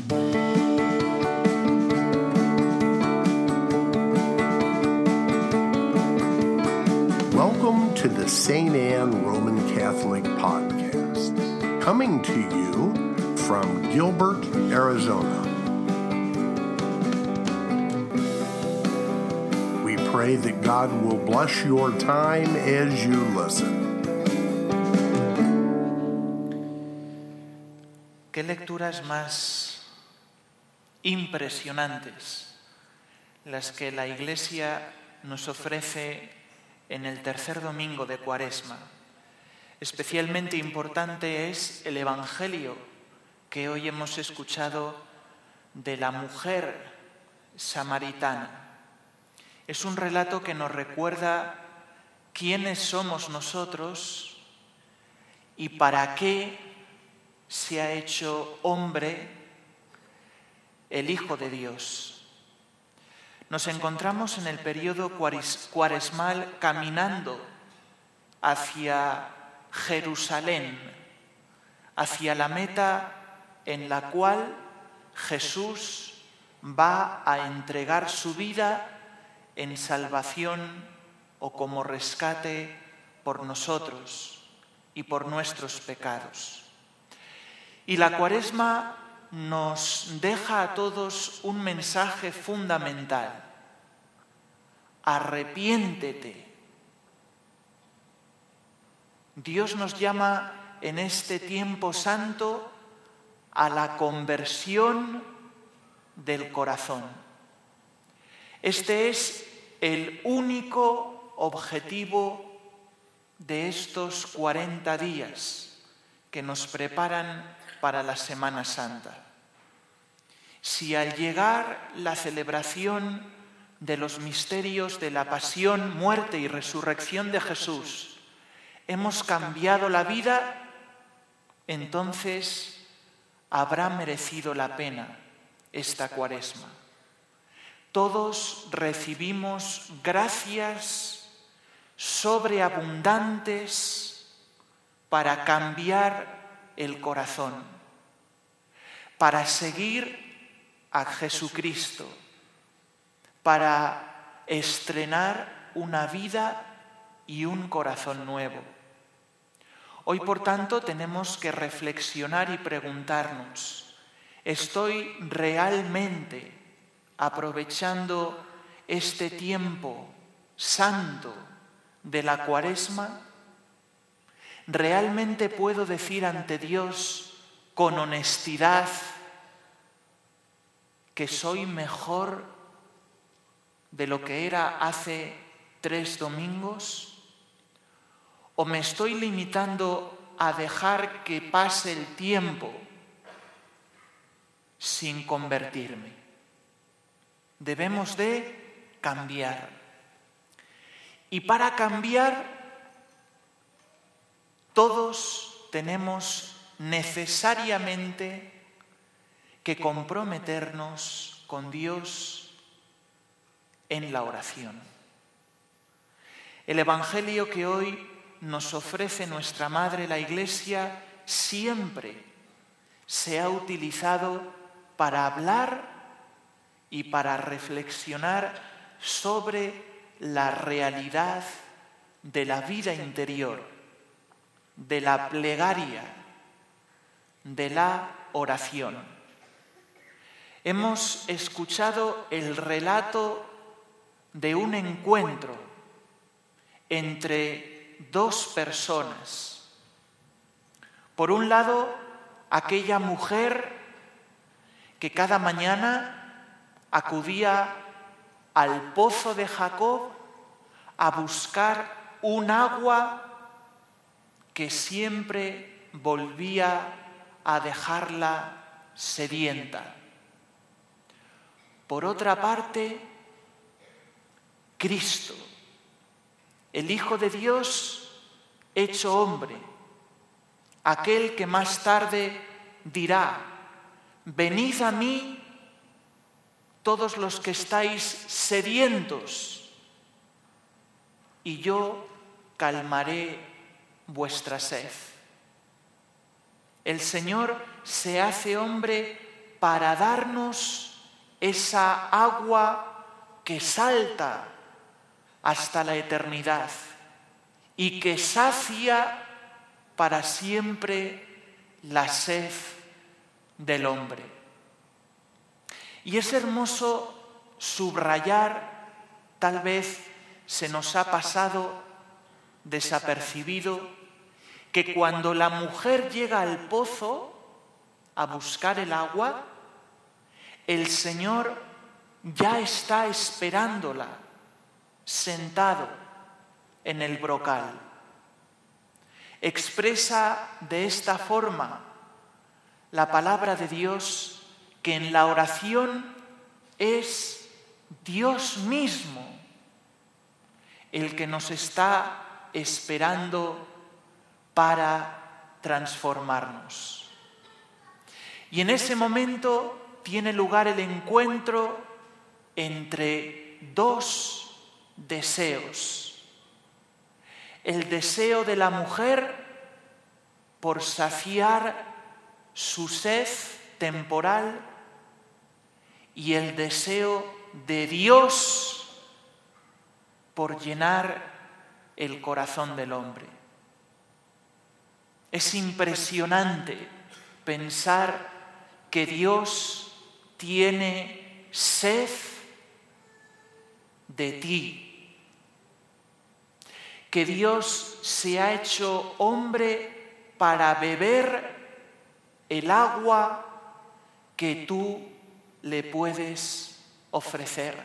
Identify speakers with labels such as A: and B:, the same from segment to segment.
A: Welcome to the St. Anne Roman Catholic Podcast, coming to you from Gilbert, Arizona. We pray that God will bless your time as you listen.
B: Qué lecturas más impresionantes las que la Iglesia nos ofrece en el tercer domingo de Cuaresma. Especialmente importante es el Evangelio que hoy hemos escuchado de la mujer samaritana. Es un relato que nos recuerda quiénes somos nosotros y para qué se ha hecho hombre el Hijo de Dios. Nos encontramos en el periodo cuaresmal caminando hacia Jerusalén, hacia la meta en la cual Jesús va a entregar su vida en salvación o como rescate por nosotros y por nuestros pecados. Y la Cuaresma nos deja a todos un mensaje fundamental. Arrepiéntete. Dios nos llama en este tiempo santo a la conversión del corazón. Este es el único objetivo de estos 40 días que nos preparan para la Semana Santa. Si al llegar la celebración de los misterios de la pasión, muerte y resurrección de Jesús hemos cambiado la vida, entonces habrá merecido la pena esta Cuaresma. Todos recibimos gracias sobreabundantes para cambiar el corazón, para seguir a Jesucristo, para estrenar una vida y un corazón nuevo. Hoy, por tanto, tenemos que reflexionar y preguntarnos: ¿estoy realmente aprovechando este tiempo santo de la Cuaresma? ¿Realmente puedo decir ante Dios con honestidad que soy mejor de lo que era hace 3 domingos? ¿O me estoy limitando a dejar que pase el tiempo sin convertirme? Debemos de cambiar. Y para cambiar, todos tenemos necesariamente que comprometernos con Dios en la oración. El Evangelio que hoy nos ofrece nuestra Madre, la Iglesia, siempre se ha utilizado para hablar y para reflexionar sobre la realidad de la vida interior, de la plegaria, de la oración. Hemos escuchado el relato de un encuentro entre 2 personas. Por un lado, aquella mujer que cada mañana acudía al pozo de Jacob a buscar un agua que siempre volvía a dejarla sedienta. Por otra parte, Cristo, el Hijo de Dios hecho hombre, aquel que más tarde dirá: venid a mí todos los que estáis sedientos, y yo calmaré vuestra sed. El Señor se hace hombre para darnos esa agua que salta hasta la eternidad y que sacia para siempre la sed del hombre. Y es hermoso subrayar, tal vez se nos ha pasado desapercibido, que cuando la mujer llega al pozo a buscar el agua, el Señor ya está esperándola, sentado en el brocal. Expresa de esta forma la palabra de Dios que en la oración es Dios mismo el que nos está esperando para transformarnos. Y en ese momento tiene lugar el encuentro entre dos deseos. El deseo de la mujer por saciar su sed temporal y el deseo de Dios por llenar el corazón del hombre. Es impresionante pensar que Dios tiene sed de ti, que Dios se ha hecho hombre para beber el agua que tú le puedes ofrecer.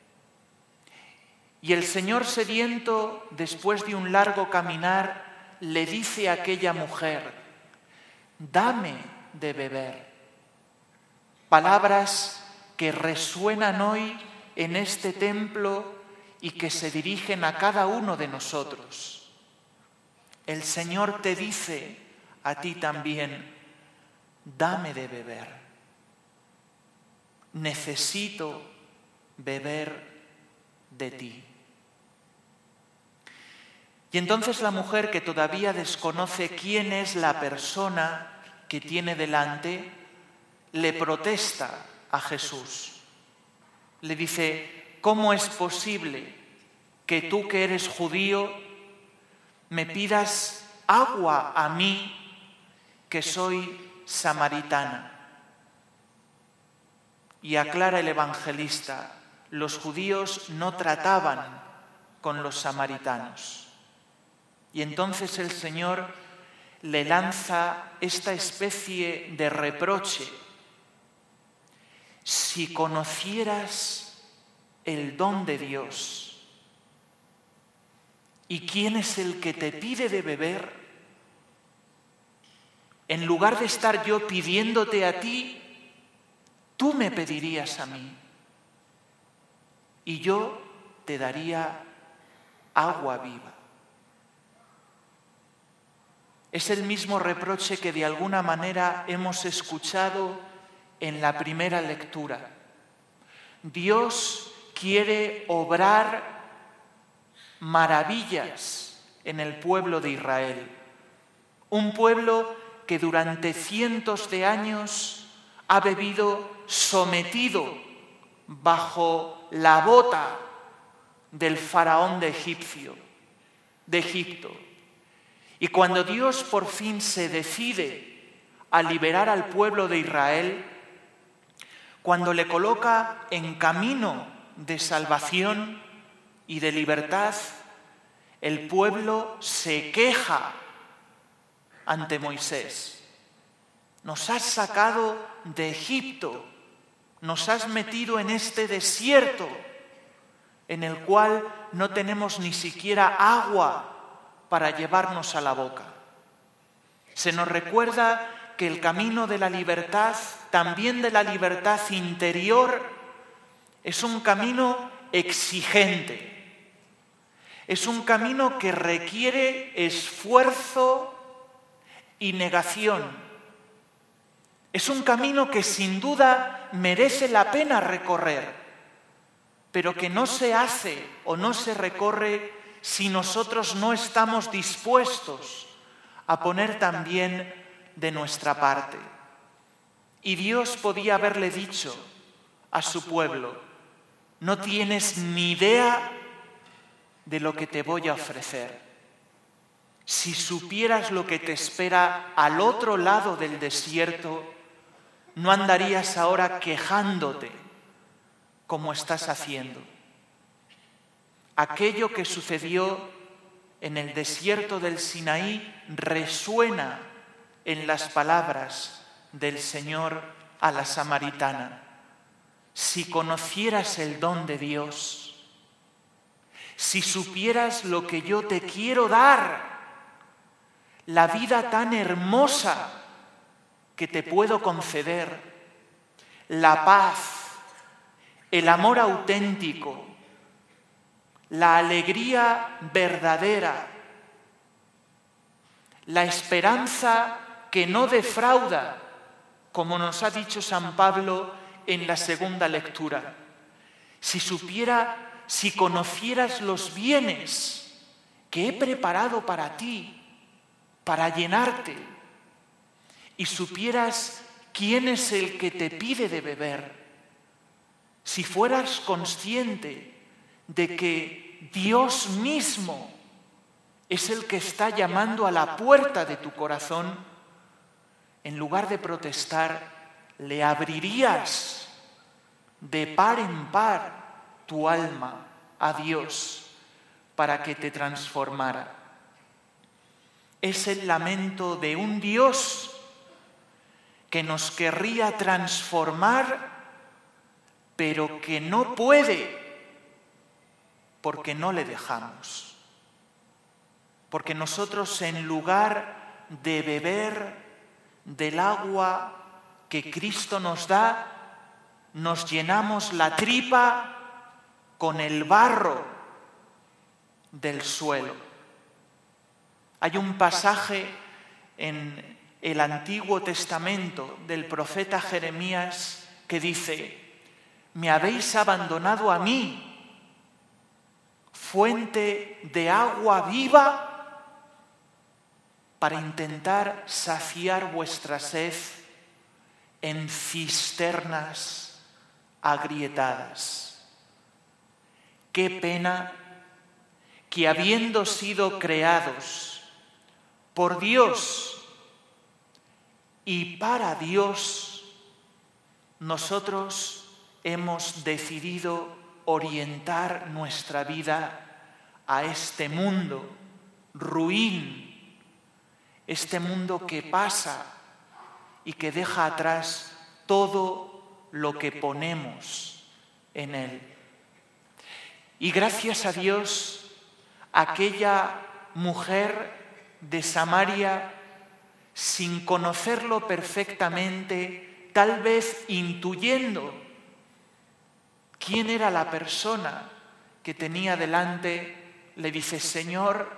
B: Y el Señor sediento, después de un largo caminar, le dice a aquella mujer: dame de beber. Palabras que resuenan hoy en este templo y que se dirigen a cada uno de nosotros. El Señor te dice a ti también: dame de beber. Necesito beber de ti. Y entonces la mujer, que todavía desconoce quién es la persona que tiene delante, le protesta a Jesús. Le dice: ¿cómo es posible que tú, que eres judío, me pidas agua a mí, que soy samaritana? Y aclara el evangelista: los judíos no trataban con los samaritanos. Y entonces el Señor le lanza esta especie de reproche: si conocieras el don de Dios y quién es el que te pide de beber, en lugar de estar yo pidiéndote a ti, tú me pedirías a mí y yo te daría agua viva. Es el mismo reproche que de alguna manera hemos escuchado en la primera lectura. Dios quiere obrar maravillas en el pueblo de Israel, un pueblo que durante cientos de años ha vivido sometido bajo la bota del faraón de Egipto. Y cuando Dios por fin se decide a liberar al pueblo de Israel, cuando le coloca en camino de salvación y de libertad, el pueblo se queja ante Moisés. Nos has sacado de Egipto, nos has metido en este desierto en el cual no tenemos ni siquiera agua para llevarnos a la boca. Se nos recuerda que el camino de la libertad, también de la libertad interior, es un camino exigente. Es un camino que requiere esfuerzo y negación. Es un camino que sin duda merece la pena recorrer, pero que no se hace o no se recorre si nosotros no estamos dispuestos a poner también de nuestra parte. Y Dios podía haberle dicho a su pueblo: no tienes ni idea de lo que te voy a ofrecer. Si supieras lo que te espera al otro lado del desierto, no andarías ahora quejándote como estás haciendo. Aquello que sucedió en el desierto del Sinaí resuena en las palabras del Señor a la samaritana: si conocieras el don de Dios, si supieras lo que yo te quiero dar, la vida tan hermosa que te puedo conceder, la paz, el amor auténtico, la alegría verdadera, la esperanza que no defrauda, como nos ha dicho San Pablo en la segunda lectura. Si conocieras los bienes que he preparado para ti, para llenarte, y supieras quién es el que te pide de beber, si fueras consciente de que Dios mismo es el que está llamando a la puerta de tu corazón, en lugar de protestar, le abrirías de par en par tu alma a Dios para que te transformara. Es el lamento de un Dios que nos querría transformar, pero que no puede, porque no le dejamos. Porque nosotros, en lugar de beber del agua que Cristo nos da, nos llenamos la tripa con el barro del suelo. Hay un pasaje en el Antiguo Testamento del profeta Jeremías que dice: me habéis abandonado a mí, fuente de agua viva, para intentar saciar vuestra sed en cisternas agrietadas. Qué pena que, habiendo sido creados por Dios y para Dios, nosotros hemos decidido orientar nuestra vida a este mundo ruin, este mundo que pasa y que deja atrás todo lo que ponemos en él. Y gracias a Dios, aquella mujer de Samaria, sin conocerlo perfectamente, tal vez intuyendo quién era la persona que tenía delante, le dice: Señor,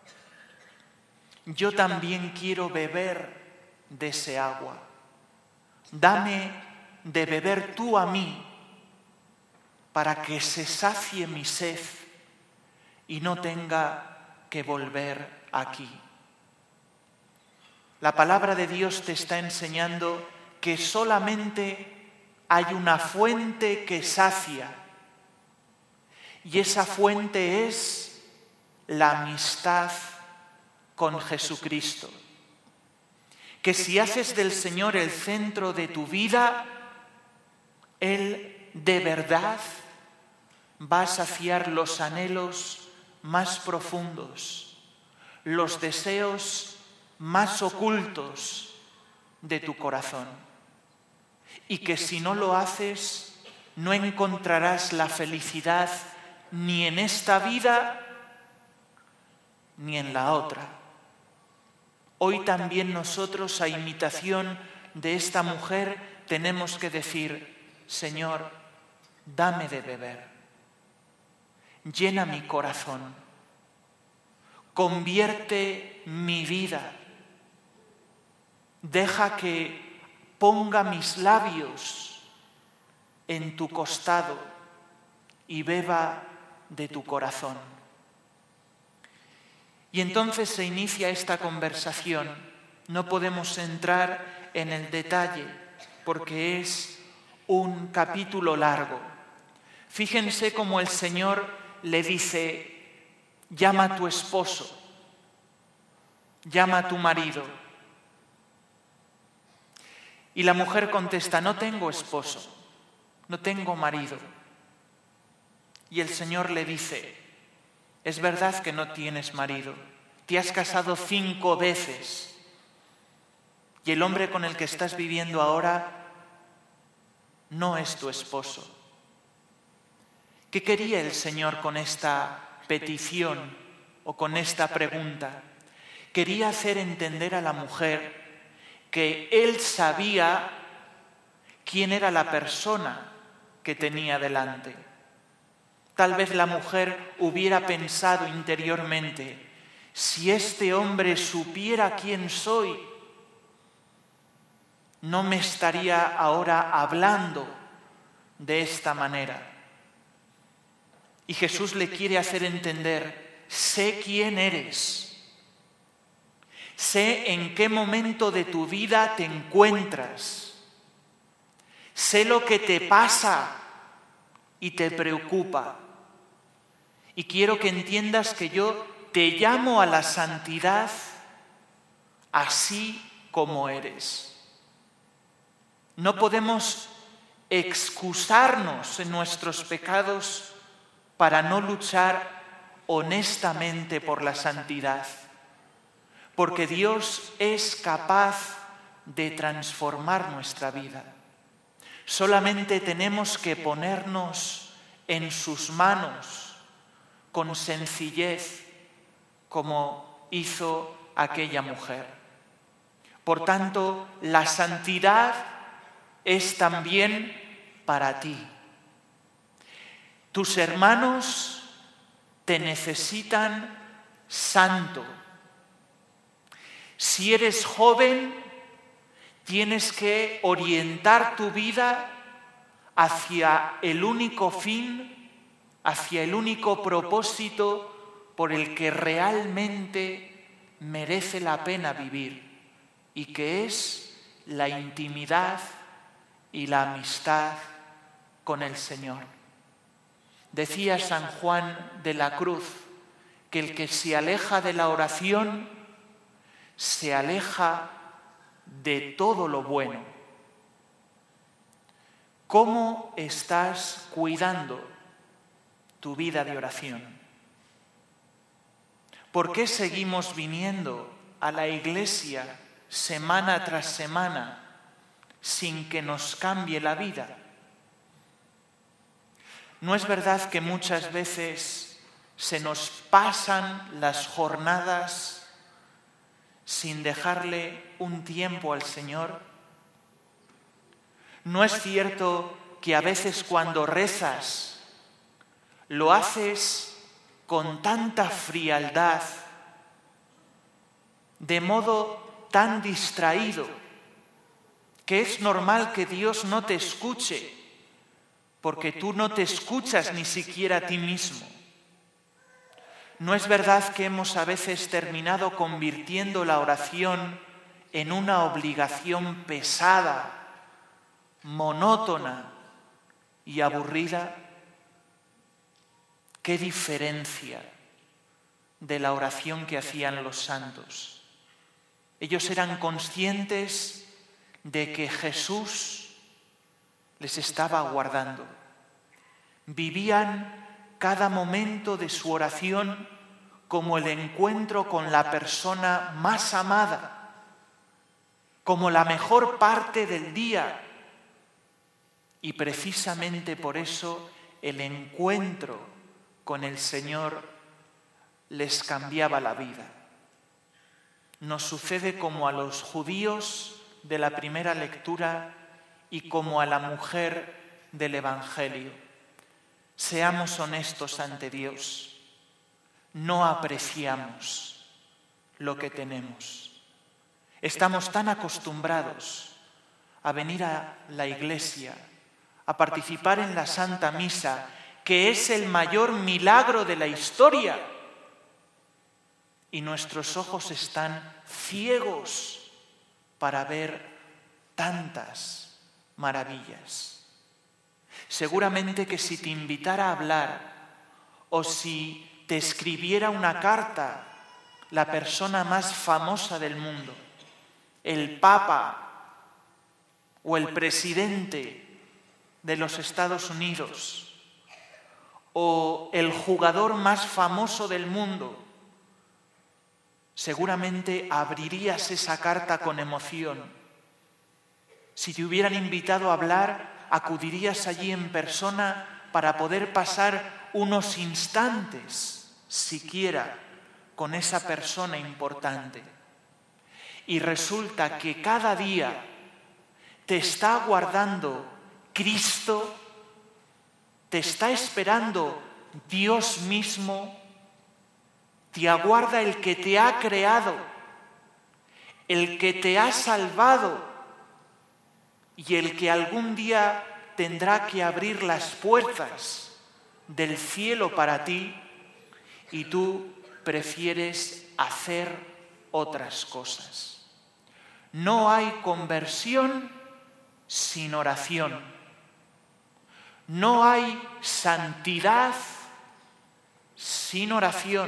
B: yo también quiero beber de ese agua. Dame de beber tú a mí, para que se sacie mi sed y no tenga que volver aquí. La palabra de Dios te está enseñando que solamente hay una fuente que sacia, y esa fuente es la amistad con Jesucristo. Que si haces del Señor el centro de tu vida, Él de verdad va a saciar los anhelos más profundos, los deseos más ocultos de tu corazón. Y que si no lo haces, no encontrarás la felicidad ni en esta vida ni en la otra. Hoy también nosotros, a imitación de esta mujer, tenemos que decir: Señor, dame de beber, llena mi corazón, convierte mi vida, deja que ponga mis labios en tu costado y beba de tu corazón. Y entonces se inicia esta conversación. No podemos entrar en el detalle, porque es un capítulo largo. Fíjense cómo el Señor le dice: llama a tu esposo, llama a tu marido. Y la mujer contesta: no tengo esposo, no tengo marido. Y el Señor le dice: es verdad que no tienes marido, te has casado 5 veces y el hombre con el que estás viviendo ahora no es tu esposo. ¿Qué quería el Señor con esta petición o con esta pregunta? Quería hacer entender a la mujer que Él sabía quién era la persona que tenía delante. Tal vez la mujer hubiera pensado interiormente: si este hombre supiera quién soy, no me estaría ahora hablando de esta manera. Y Jesús le quiere hacer entender: sé quién eres, sé en qué momento de tu vida te encuentras, sé lo que te pasa y te preocupa. Y quiero que entiendas que yo te llamo a la santidad así como eres. No podemos excusarnos en nuestros pecados para no luchar honestamente por la santidad, porque Dios es capaz de transformar nuestra vida. Solamente tenemos que ponernos en sus manos con sencillez, como hizo aquella mujer. Por tanto, la santidad es también para ti. Tus hermanos te necesitan santo. Si eres joven, tienes que orientar tu vida hacia el único fin, hacia el único propósito por el que realmente merece la pena vivir, y que es la intimidad y la amistad con el Señor. Decía San Juan de la Cruz que el que se aleja de la oración se aleja de todo lo bueno. ¿Cómo estás cuidando tu vida de oración? ¿Por qué seguimos viniendo a la iglesia semana tras semana sin que nos cambie la vida? ¿No es verdad que muchas veces se nos pasan las jornadas sin dejarle un tiempo al Señor? ¿No es cierto que a veces cuando rezas lo haces con tanta frialdad, de modo tan distraído, que es normal que Dios no te escuche, porque tú no te escuchas ni siquiera a ti mismo? ¿No es verdad que hemos a veces terminado convirtiendo la oración en una obligación pesada, monótona y aburrida? ¡Qué diferencia de la oración que hacían los santos! Ellos eran conscientes de que Jesús les estaba aguardando. Vivían cada momento de su oración como el encuentro con la persona más amada, como la mejor parte del día. Y precisamente por eso el encuentro con el Señor les cambiaba la vida. Nos sucede como a los judíos de la primera lectura y como a la mujer del Evangelio. Seamos honestos ante Dios. No apreciamos lo que tenemos. Estamos tan acostumbrados a venir a la iglesia, a participar en la Santa Misa, que es el mayor milagro de la historia, y nuestros ojos están ciegos para ver tantas maravillas. Seguramente que si te invitara a hablar o si te escribiera una carta la persona más famosa del mundo, el Papa o el presidente de los Estados Unidos o el jugador más famoso del mundo, seguramente abrirías esa carta con emoción. Si te hubieran invitado a hablar, acudirías allí en persona para poder pasar unos instantes, siquiera, con esa persona importante. Y resulta que cada día te está aguardando Cristo, te está esperando Dios mismo, te aguarda el que te ha creado, el que te ha salvado y el que algún día tendrá que abrir las puertas del cielo para ti, y tú prefieres hacer otras cosas. No hay conversión sin oración. No hay santidad sin oración.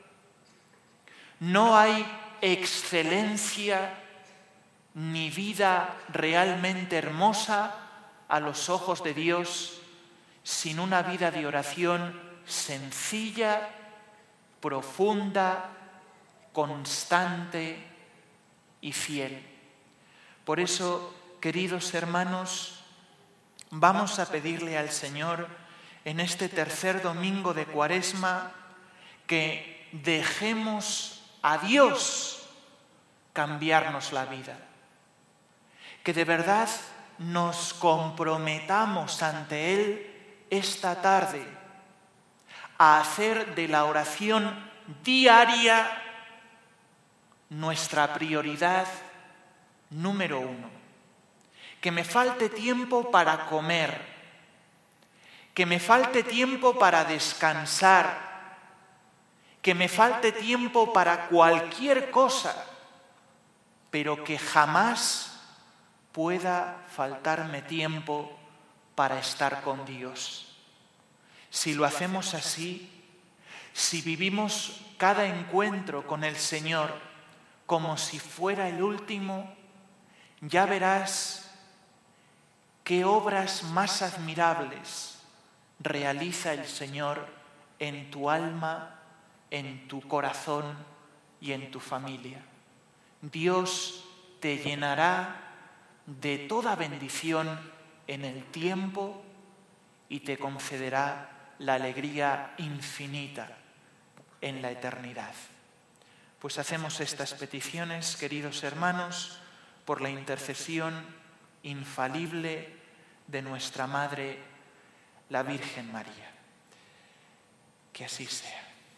B: No hay excelencia ni vida realmente hermosa a los ojos de Dios sin una vida de oración sencilla, profunda, constante y fiel. Por eso, queridos hermanos, vamos a pedirle al Señor en este tercer domingo de Cuaresma que dejemos a Dios cambiarnos la vida. Que de verdad nos comprometamos ante Él esta tarde a hacer de la oración diaria nuestra prioridad número 1. Que me falte tiempo para comer, que me falte tiempo para descansar, que me falte tiempo para cualquier cosa, pero que jamás pueda faltarme tiempo para estar con Dios. Si lo hacemos así, si vivimos cada encuentro con el Señor como si fuera el último, ya verás qué obras más admirables realiza el Señor en tu alma, en tu corazón y en tu familia. Dios te llenará de toda bendición en el tiempo y te concederá la alegría infinita en la eternidad. Pues hacemos estas peticiones, queridos hermanos, por la intercesión infalible de nuestra Madre, la Virgen María. Que así sea.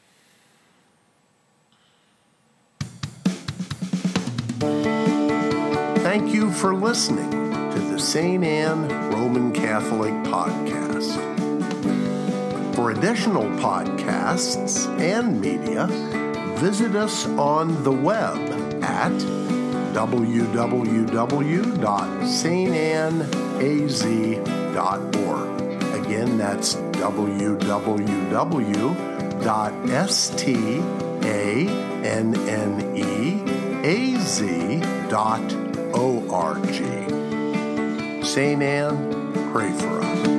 A: Thank you for listening to the St. Anne Roman Catholic Podcast. For additional podcasts and media, visit us on the web at www.stanaz.org. Again, that's www.stanneaz.org. St. Anne, pray for us.